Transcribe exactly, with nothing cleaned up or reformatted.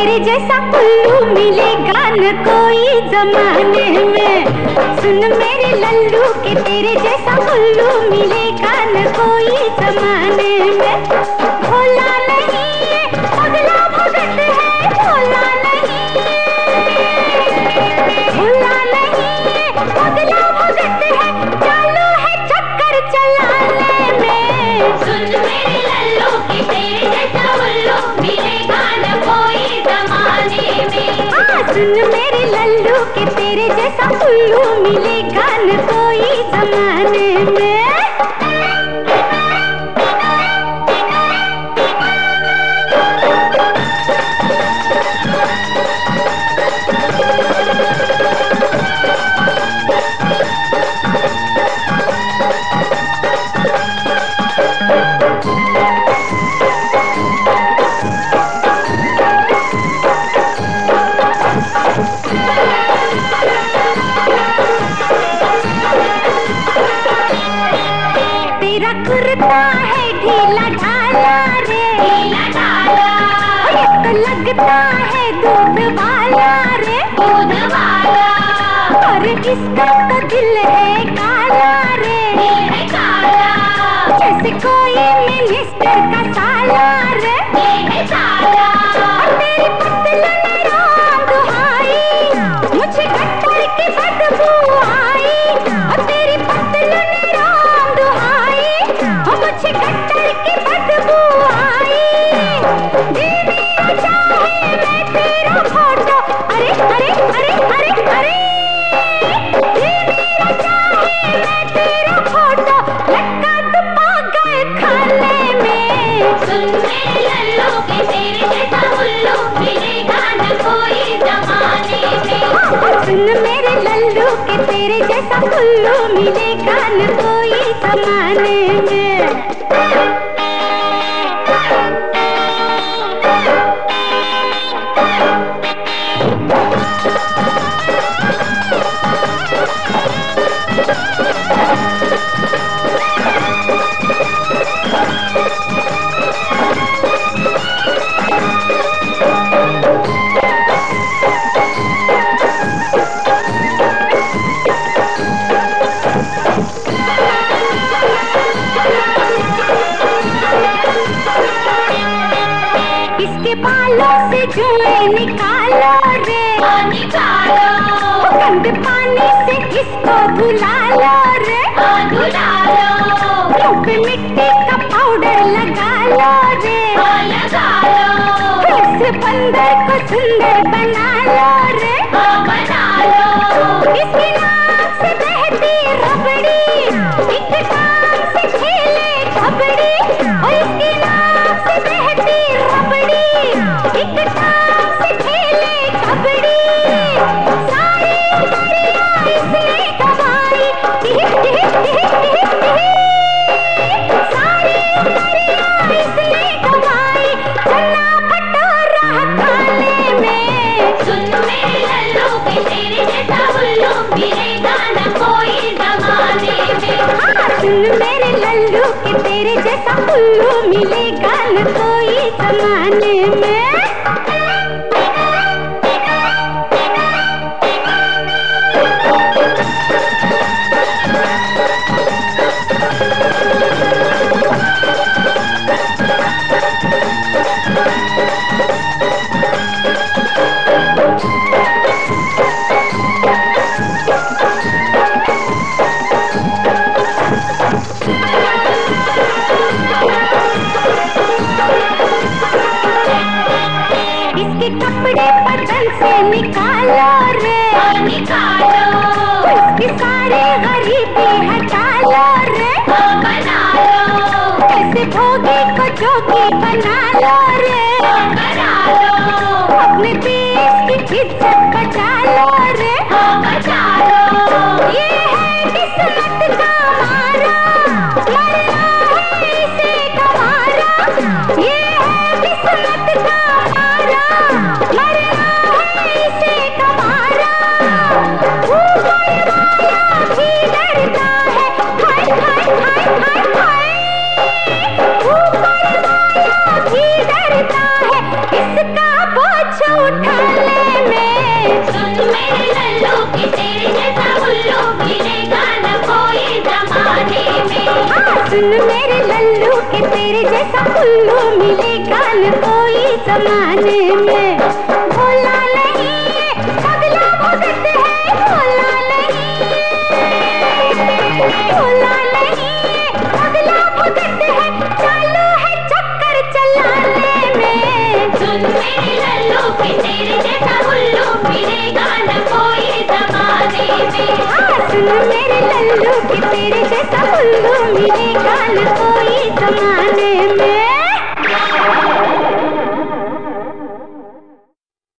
तेरे जैसा उल्लू मिलेगा न कोई जमाने में। सुन मेरे लल्लू के तेरे जैसा उल्लू मिलेगा न कोई जमाने में। भोला नहीं है पगला भगत है, भोला नहीं भोला नहीं है पगला भगत है, चालू है चक्कर चलाने में। सुन मेरे लल्लू के तेरे जैसा उल्लू मिलेगा न कोई जमाने में। हाँ, सुन मेरे लल्लू के तेरे जैसा उल्लू मिलेगा न कोई जमाने में। तेरा कुर्ता है ढीला ढाला रे, ढीला ढाला, ये तो लगता है दूध वाला रे, दूध वाला। और इसका तो दिल है काला रे, दिल है काला, जैसे कोई मिनिस्टर का साला रे, ये है साला। और तेरी पतलून राम दुहाई, मुझे गट्टर की बदबू आई। और तेरी पतलून राम दुहाई, मुझे गट्टर की बदबू आई। दिल मेरा चाहे मैं तेरा फोटो, अरे अरे अरे अरे अरे, दिल मेरा चाहे मैं तेरा फोटो लटका दूं पागल खाने में। सुन मेरे लल्लू के तेरे जैसा उल्लू मिलेगा न कोई जमाने में। सुन मेरे लल्लू के तेरे जैसा उल्लू मिलेगा न कोई जमाने में। इसके बालों से जुए निकालो रे, निकालो, गंदे पानी से इसको धुला लो रे, धुला लो, मुंह पे मिट्टी का पाउडर लगा लो रे, लगा लो, इस बंदर को सुंदर बना लो रे, बना लो। इसकी नाक से बहती रबड़ी, एक टांग से खेले कबड्डी, और इसकी नाक से बहती रबड़ी, एक टांग से खेले कबड्डी। सारी उमरिया इसने कमाई, टिह टिह टिह टिह टिह। सारी उमरिया इसने कमाई, चना भटूरा खाने में। सुन मेरे लल्लू के तेरे जैसा उल्लू मिलेगा न कोई जमाने में। हाँ, सुन मेरे लल्लू के तेरे जैसा उल्लू मिलेगा न कोई जमाने में। इसके कपड़े बदन से निकालो रे, निकालो, इसकी सारी गरीबी हटा लो रे, बना लो, कैसे भोगी को जोगी बना लो रे, बना लो, अपने देश की इज्जत बचा लो रे, बचा लो। ये है किस्मत का मारा, मरना है इसे गंवारा। ये है किस्मत का मारा, मरना है इसे गंवारा। ऊपर वाला भी डरता है, हाय हाय हाय हाय हाय। ऊपर वाला भी डरता है, इसका बोझ उठाने में। सुन मेरे लल्लू के तेरे जैसा उल्लू मिलेगा न कोई जमाने में। हाँ, सुन मेरे लल्लू के तेरे जैसा उल्लू मिलेगा न कोई जमाने में। भोला नहीं पगला भगत है, भोला नहीं, भोला नहीं पगला भगत है, चालू है चक्कर चलाने में। सुन मेरे लल्लू के तेरे जैसा उल्लू मिलेगा न कोई जमाने में। हाँ, सुन मेरे लल्लू के तेरे जैसा उल्लू मिलेगा न कोई जमाने में।